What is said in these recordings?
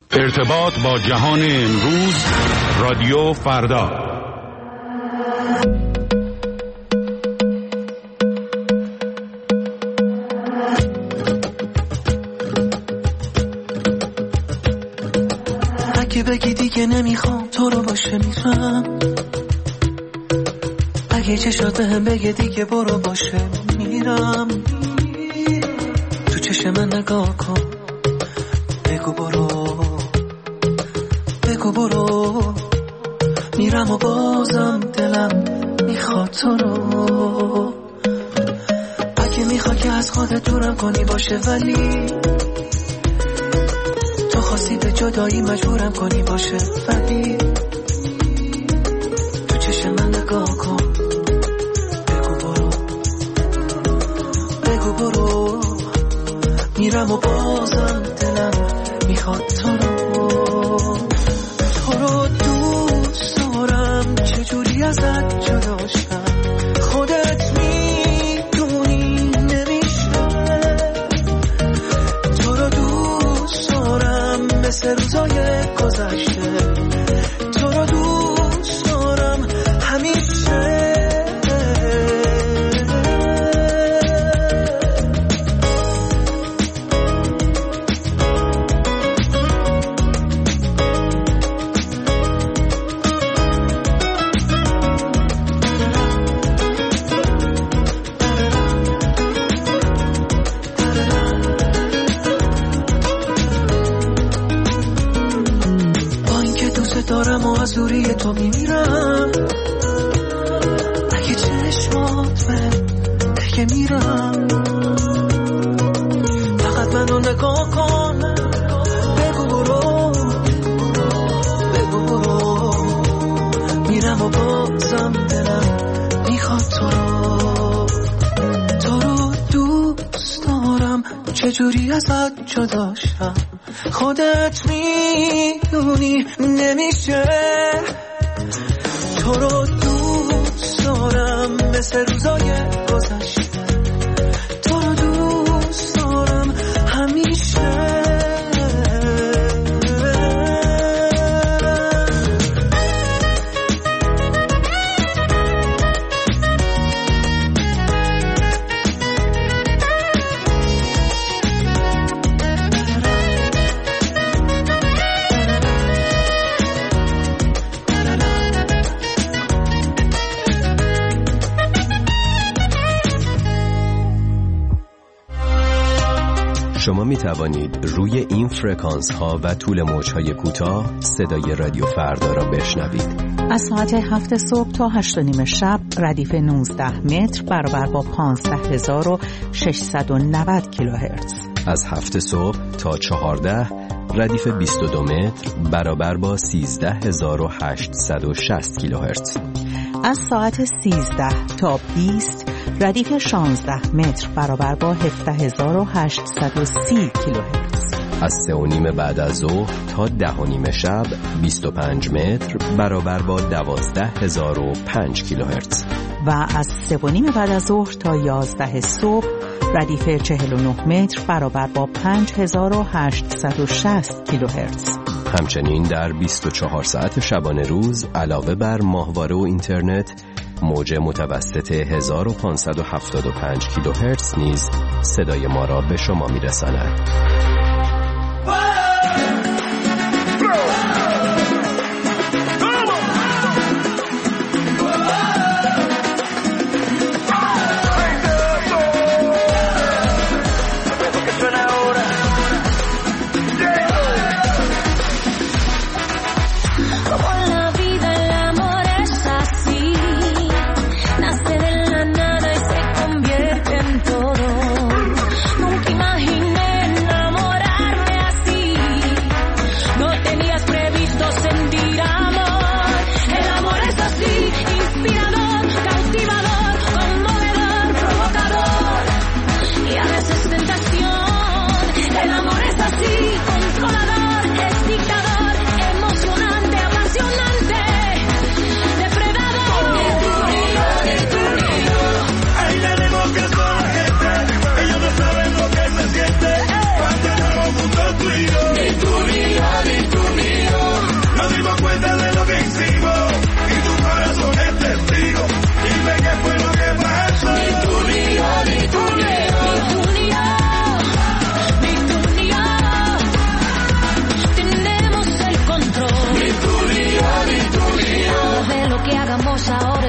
ارتباط با جهان امروز، رادیو فردا. اگه بگی دیگه نمیخوام تو رو باشه میرم، اگه چشات بهم بگه دیگه برو باشه میرم، تو چشم من نگاه کن، بگو برو میرم و بازم دلم میخواد تو رو. اگه میخواد که از خودت دورم کنی باشه، ولی تو خواستی به جدایی مجبورم کنی باشه، ولی تو چشم من نگاه کن، بگو برو میرم و بازم دلم میخواد تو رو. تو رو دوست دارم، چجوری ازت جدا شم، خودت میدونی نمیشه. تو رو دوست دارم مثل روزای گذشته، تو رو دوست دارم همیشه. دارم و از دوری تو میمیرم، اگه چشمات بگه میرم، فقط منو نگاه کن، بگو برو میرم و بازم دلم میخواد تو رو دوست دارم، چجوری ازت جدا شم، خودت میدونی نمیشه. تو رو دوست دارم مثل روزای گذشته، تو رو دوست دارم همیشه. شما می توانید روی این فرکانس ها و طول موج های کوتاه صدای رادیو فردا را بشنوید. از ساعت 7 صبح تا 8:30 شب ردیف 19 متر برابر با 15690 کیلوهرتز. از 7 صبح تا 14 ردیف 22 متر برابر با 13860 کیلوهرتز. از ساعت 13 تا 20 ردیف 16 متر برابر با 17830 کیلوهرتز. از 3:30 بعد از ظهر تا 10:30 شب 25 متر برابر با 12005 کیلوهرتز. و از 3:30 بعد از ظهر تا 11 صبح ردیف 49 متر برابر با 5860 کیلوهرتز. همچنین در 24 ساعت شبانه روز علاوه بر ماهواره و اینترنت، موج متوسط 1575 کیلوهرتز نیز صدای ما را به شما میرساند. Nunca imaginé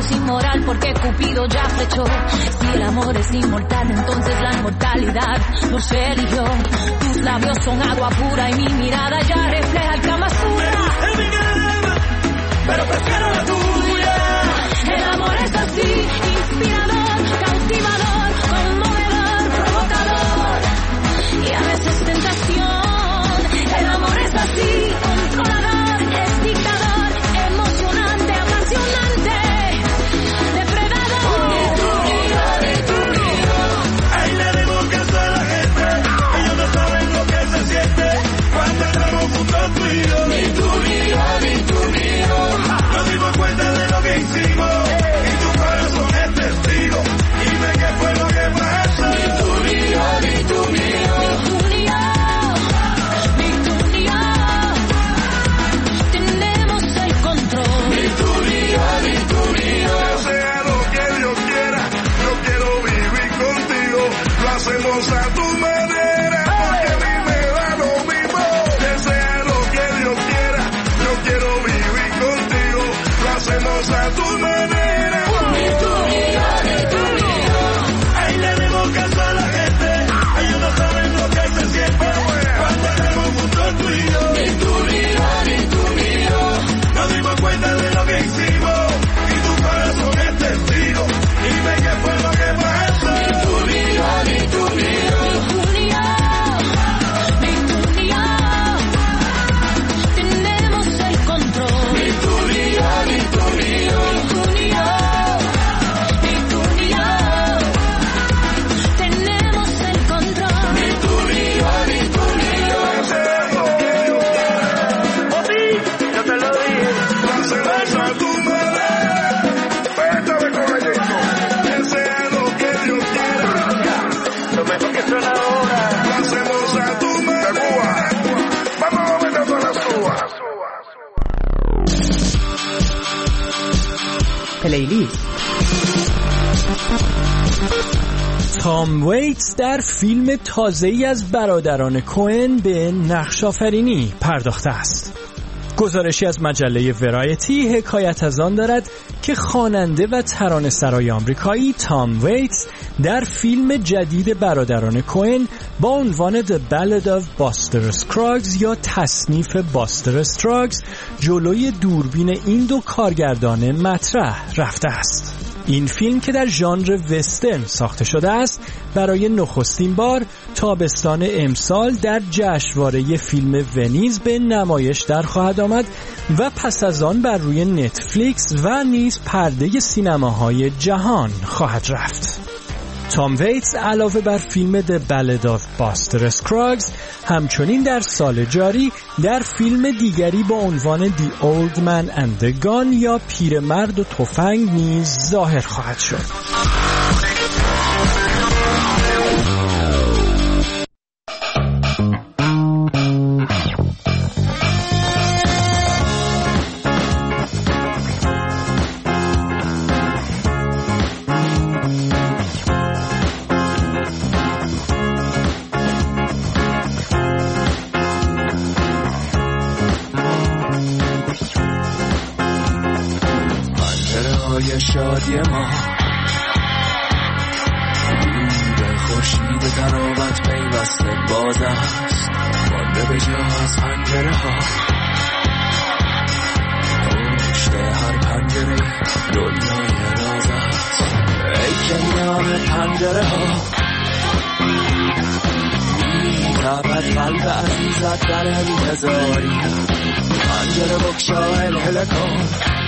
es inmoral porque Cupido ya flechó. Si el amor es inmortal, entonces la inmortalidad nos eligió. Tus labios son agua pura y mi mirada ya refleja el Kama Sutra. Pero prefiero la tuya. El amor es así, inspirador, cautivador, conmovedor, provocador y a veces tentación. El amor es así, controlador, es dictador, emocionante, apasionante, depredador. Ni tú ni yo. Ahí le dimos caso a la gente. Ellos no saben lo que se siente cuando estamos juntos tú y yo. Ni tú ni yo, ni tú ni yo. Nos dimos cuenta de lo que hicimos y tu corazón es testigo. Dime qué fue lo que pasó. Ni tú ni yo, ni tú ni yo. Tenemos el control. Ni tú ni yo, ni tú ni yo. Sea lo que Dios quiera, yo quiero vivir contigo. Lo hacemos a tu manera, porque a mí me da lo mismo. Que sea lo que Dios quiera, yo quiero vivir contigo. Lo hacemos a tu manera. Ni tú ni yo, ni tú ni yo. Ahí le demos caso a la gente. Ellos no saben lo que se siente cuando estamos juntos tú y yo. Ni tú ni yo, ni tú ni yo. Nos dimos cuenta de lo que hicimos y tu corazón es testigo. Dime qué fue lo que pasó. Ni tú ni yo, ni tú ni yo. Tenemos el control. Ni tú ni yo, ni tú ni yo. Tenemos el control. Ni tú ni yo, ni tú ni yo. Sea lo que Dios quiera. Yo te lo dije. Lo hacemos a tu manera. Pétame con gallito. Que sea lo que Dios quiera. Lo mejor que suena ahora. Lo hacemos a tu manera. Vamos a meter todas las uvas. پلیلیست. تام ویتس در فیلم تازه‌ای از برادران کوئن به نقش‌آفرینی پرداخته است. گزارشی از مجله ورایتی حکایت از آن دارد که خواننده و ترانه‌سرای آمریکایی تام ویتس در فیلم جدید برادران کوئن با عنوان The Ballad of Buster Scruggs یا تصنیف باستر استراگز جلوی دوربین این دو کارگردان مطرح رفته است. این فیلم که در ژانر وسترن ساخته شده است برای نخستین بار تابستان امسال در جشنواره فیلم ونیز به نمایش در خواهد آمد و پس از آن بر روی نتفلیکس و نیز پرده سینماهای جهان خواهد رفت. تام ویتس علاوه بر فیلم The Ballad of Buster Scruggs همچنین در سال جاری در فیلم دیگری با عنوان The Old Man and the Gun یا پیرمرد و تفنگ نیز ظاهر خواهد شد. شادی ما نور خورشید تراوت پیوسته باز است مانده به جا از پنجره ها پشت هر پنجره دنیای راز است ای کنار پنجره ها می‌تپد قلب عزیزت در انتظاری پنجره بگشا هلهله کن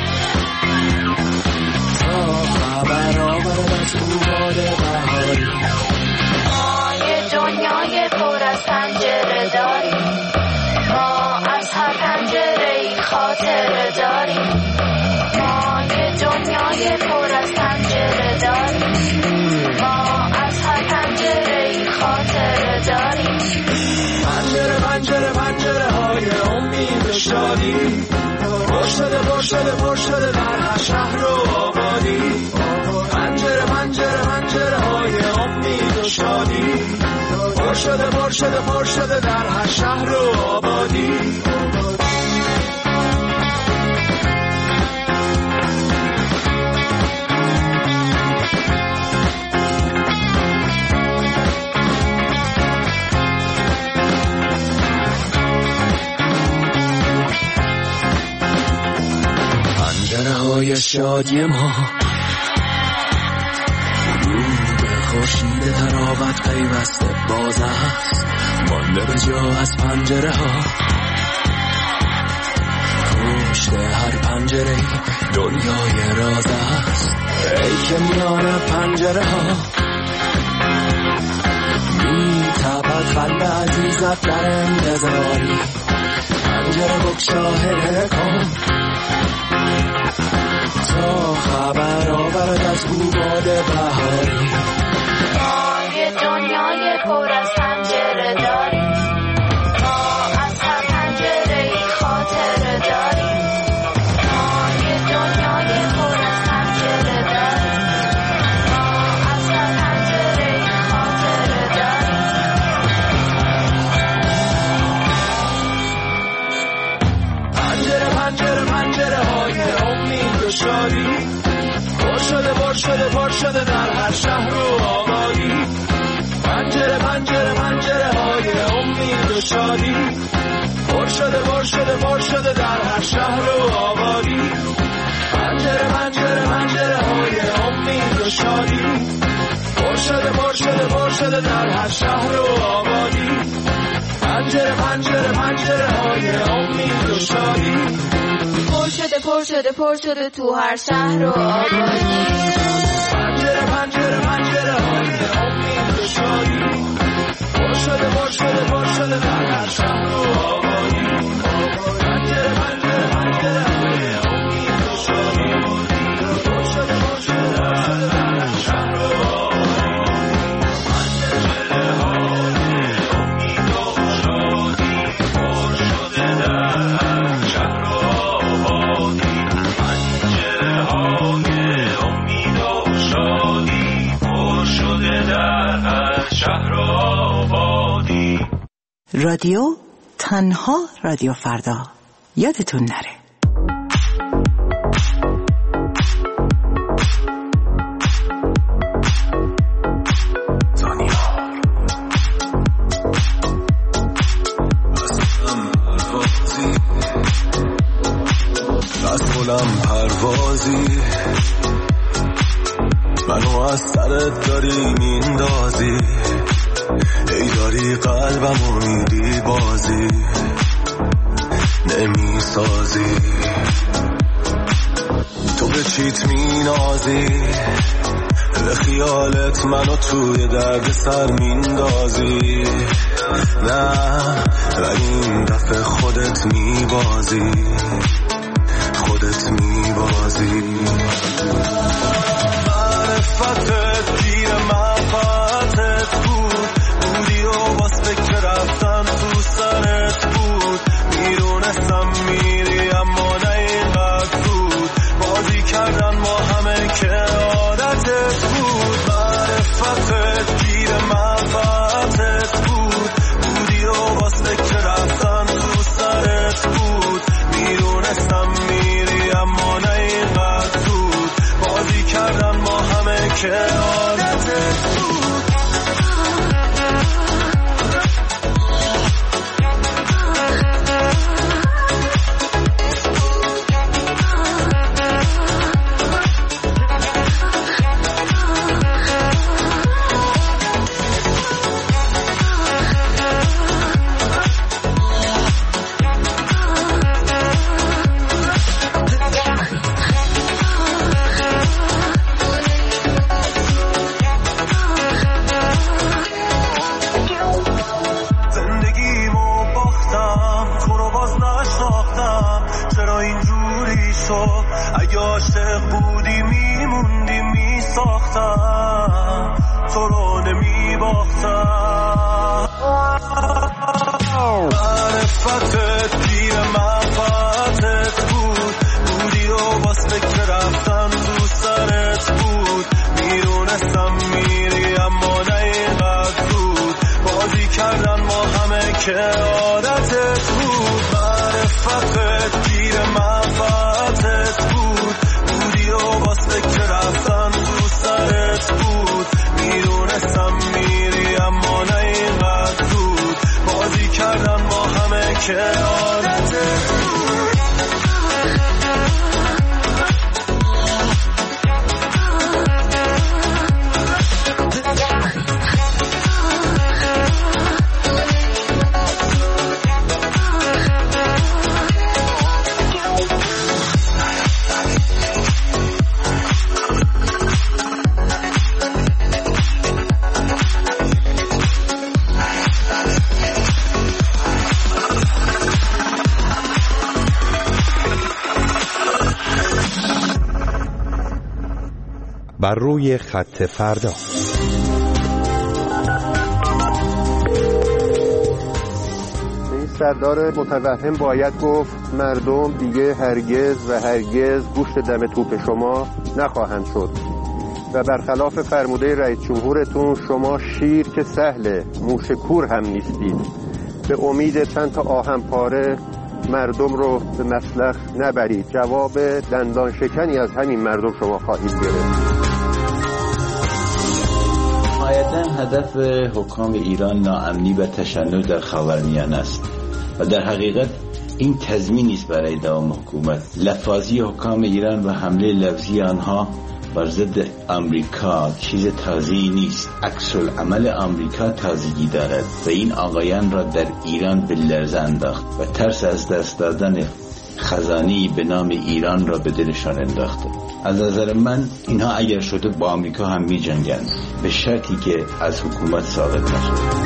خبر آورد از روباد بهاری ما یه دنیای پر از پنجره داریم ما از هر پنجره‌ای خاطره داریم ما یه دنیای پر از پنجره داریم ما از هر پنجره‌ای خاطره داریم پنجره پنجره پنجره های امید و شادی پر شده در هر شهر و آبادی پنجره پنجره پنجره های امید و شادی پر شده در هر شهر و آبادی دنیای شادی ما، رو به خورشید تراوت پیوسته باز است، مانده به جا از پنجره ها، پشت هر پنجره دنیای راز است. ای که میان پنجره ها می تپد قلب عزیزت در انتظاری، پنجره بگشا کن تا خبر آورد از باد بهاری. ما یه دنیای پر از پنجره داریم، ما از هر پنجره ای خاطره داریم. ما یه دنیای پر از پنجره داریم، ما از هر پنجره ای خاطره داریم. پنجره پنجره پنجره های امید و شادی، پر شده در هر شهر و آبادی. پنجره پنجره پنجره های امید و شادی، پر شده در هر شهر و آبادی. پنجره پنجره پنجره های امید و شادی، پر شده در هر شهر و آبادی. پنجره پنجره پنجره های امید و شادی، پر شده تو هر شهر و آبادی. پنجره پنجره پنجره های امید و شادی، پر شده در هر شهر و آبادی. پنجره پنجره پنجره های امید و شادی، پر شده در هر شهر و آبادی. پنجره های امید و شادی، پر شده در هر شهر و آبادی. پنجره های امید و شادی، پر شده در هر شهر و آبادی. رادیو تنها رادیو فردا، یادتون نره. مسئولم پروازی، منو از سرت داری میندازی، ای داری قلبمو میدی بازی نمیسازی. تو به چیت مینازی، به خیالت منو توی درد سر میندازی. نه ولی این دفعه خودت میبازی، خودت میبازی. معرفتت گیر منفعتت بود، بودی و واسه که رفتن تو سرت بود. میدونستم میری اما نه اینقدر بود، بازی کردن ما همه که عادتت بود. معرفتت گیر منفعتت بود، بودی و واسه که رفتن تو سرت بود. میدونستم میری اما نه اینقدر بود، بازی کردن ما همه که عادتت بود. اگه عاشق بودی میموندی میساختم، تو رو نمیباختم. معرفتت گیر منفعتت بود، بودی و واسه که رفتن تو سرت بود. میدونستم میری اما نه اینقدر بود، بازی کردن ما همه که عادتت بود. معرفتت گیر منفعتت بود، بودی و واسه که رفتن تو سرت بود. میدونستم میری اما نه اینقدر بود، بازی کردن ما همه که عادتت بود. بر روی خط فردا. سردار متوهم باید گفت مردم دیگه هرگز و هرگز گوشت دم توپ شما نخواهند شد و برخلاف فرموده رئیس جمهورتون شما شیر که سهله موش کور هم نیستید. به امید چند تا آهن پاره مردم رو به مسلخ نبرید. جواب دندان شکنی از همین مردم شما خواهید گرفت. نهایتاً هدف حکام ایران ناامنی و تشنج در خاورمیانه است و در حقیقت این تضمینی است برای دوام حکومت. لفاظی حکام ایران و حمله لفظی آنها بر ضد آمریکا چیز تازه‌ای نیست. عکس العمل آمریکا تازگی دارد و این آقایان را در ایران به لرزه انداخت و ترس از دست دادن خزانه‌ای به نام ایران را به دلشان انداخته. از نظر من اینها اگر شده با آمریکا هم می جنگند به شرطی که از حکومت ثابت نشد.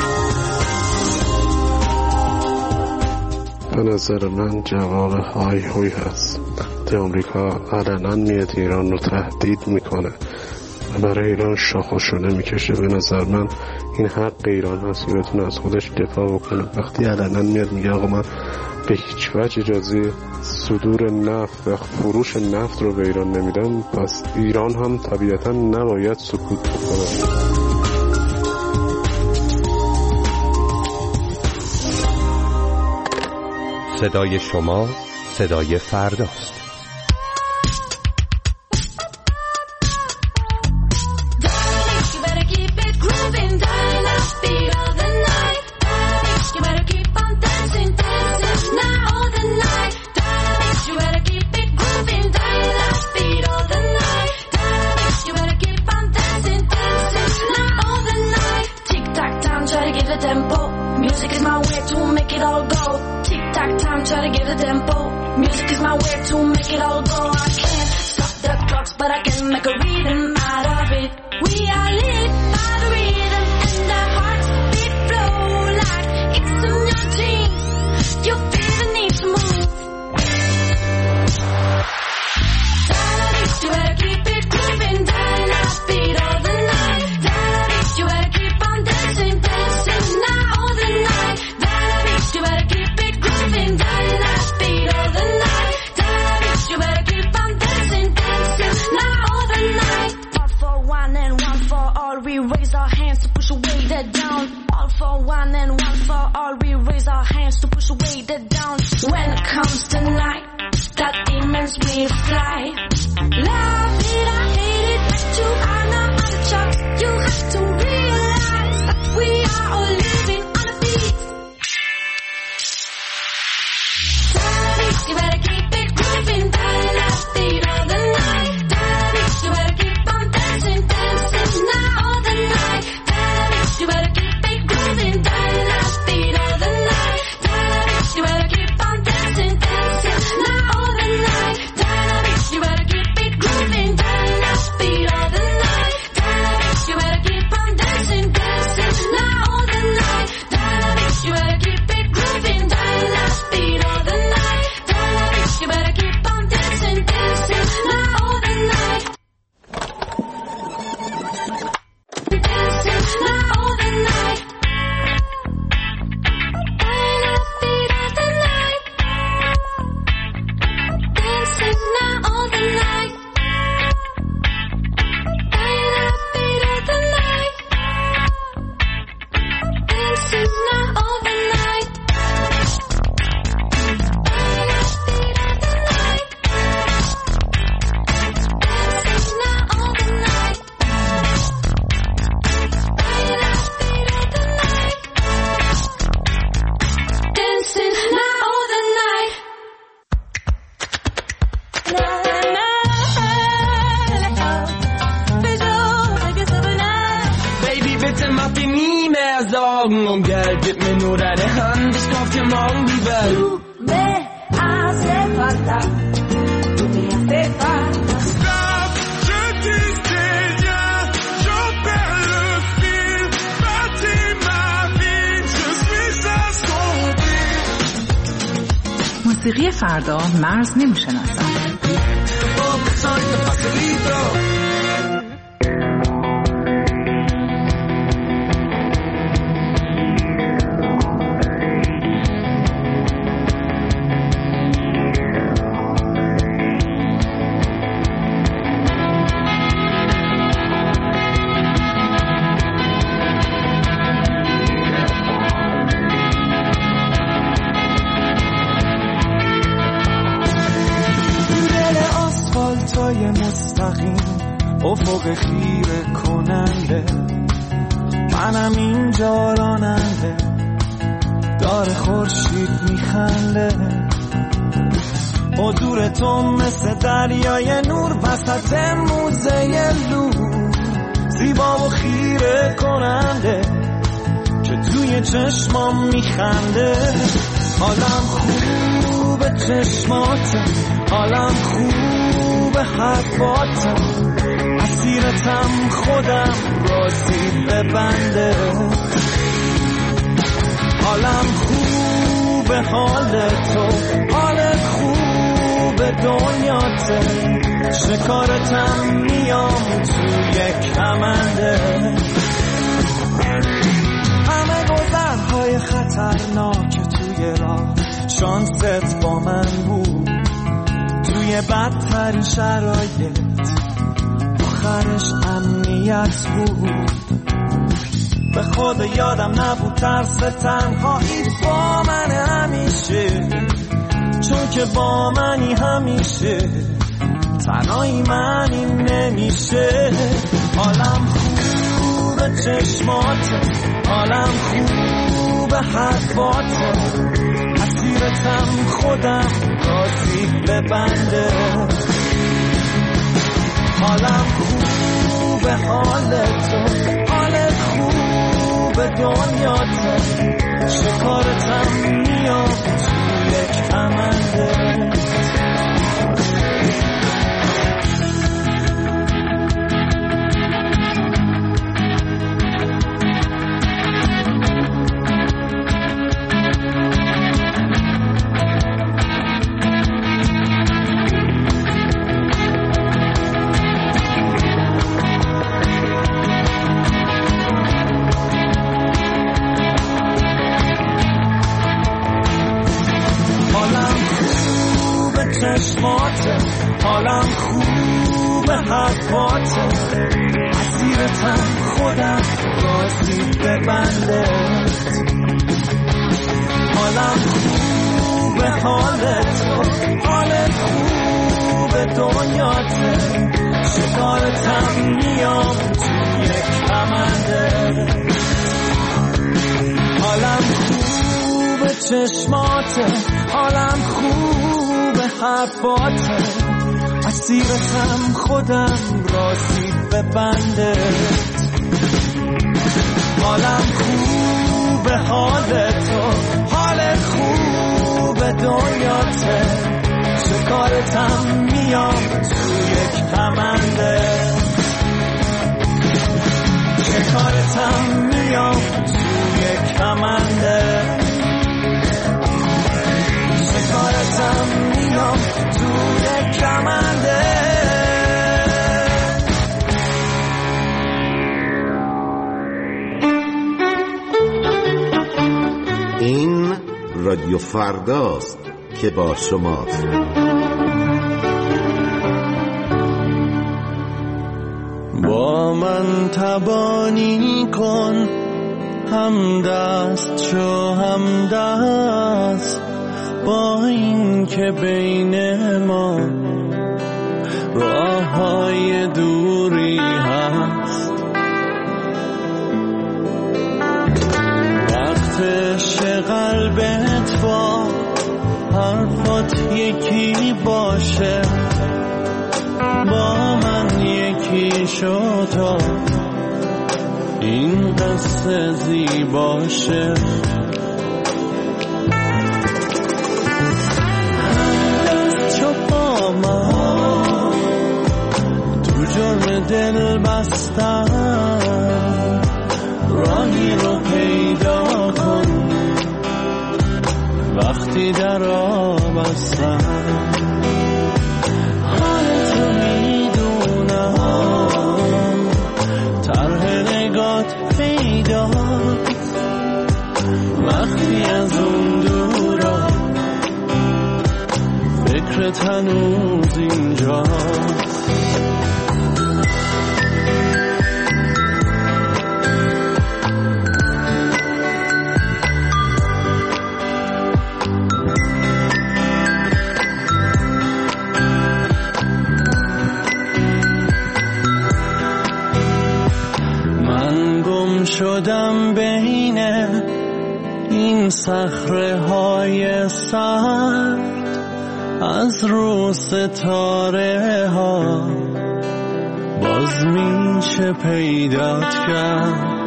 به نظر من جواب های هوی هست. آمریکا علنا میاد ایران رو تهدید میکنه و برای ایران شاخ و شونه میکشه. به نظر من این حق ایران هست که بتونه از خودش دفاع بکنه. وقتی علنا میاد میگه آقا من به هیچ وجه اجازه صدور نفت و فروش نفت رو به ایران نمیدم، پس ایران هم طبیعتا نباید سکوت بکنه. صدای شما صدای فرداست. موسیقی فردا مرز نمیشناسد. پای مستقیم افق خیره کننده، منم اینجا راننده، داره خورشید میخنده. حضور تو مثل دریای نور وسط موزه لور، زیبا و خیره کننده که توی چشمام میخنده. حالم خوبه چشماته، حالم خوبه حرفاته، اسیرتم خودم راستی ببنده. حالم خوبه حال تو، حالت خوبه دنیاته، شکارتم میام توی کمنده. همه گذرهای خطرناک توی راه شانست با من بود، توی بدترین شرایط آخرش امنیت بود. به خود یادم نبود ترس تنهایی با من همیشه، چون که با منی همیشه تنهایی منی نمیشه. حالم خوبه چشماته، حالم خوبه حرفاته، اسیرتم خودم راستی ببنده. حالم خوبه حال تو، حالت خوبه دنیاته، شکارتم میام توی کمنده. حالم خوبه حرفاته، اسیرتم خودم راستی ببنده. حالم خوبه حال تو، حالت خوبه دنیاته، شکارتم میام توی کمنده. حالم خوبه چشماته، حالم خوبه حرفاته، اسیرتم خودم راستی ببنده. حالم خوبه حال تو، حالت خوبه دنیاته، شکارتم میام توی کمنده. شکارتم میام توی کمنده، شکارتم میام توی کمنده. این رادیو فرداست که با شماست. با من تبانی کن، هم دست شو هم دست، با این که بین ما راه های دوری هست. وقتش قلبت با حرفات یکی باشه، با من یکی شو تا این قصه زیباشه. دل بستن راهی رو پیدا کن، وقتی در آب هستن حالتو میدونم، طرح نگات پیداست وقتی از اون دورا، فکرت هنوز اینجاست. صخره های سرد از رو ستاره ها باز میشه پیدات کرد.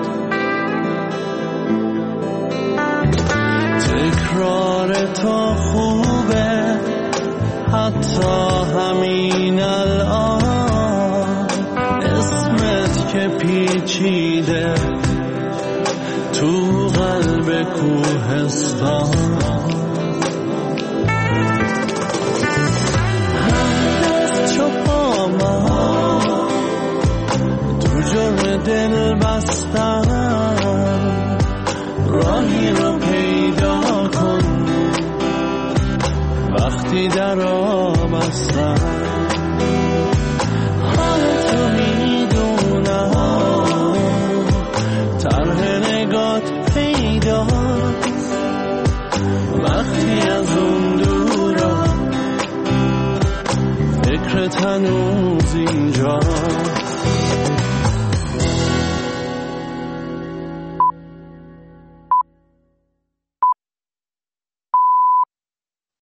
تکرار تو خوبه حتی همین الان، اسمت که پیچیده تو قلب کوهستان. دل بستن راهی رو پیدا کن وقتی در آمستن. حالتو میدونم طرح نگات پیداست وقتی از اون دورا فکرت هنوز اینجا.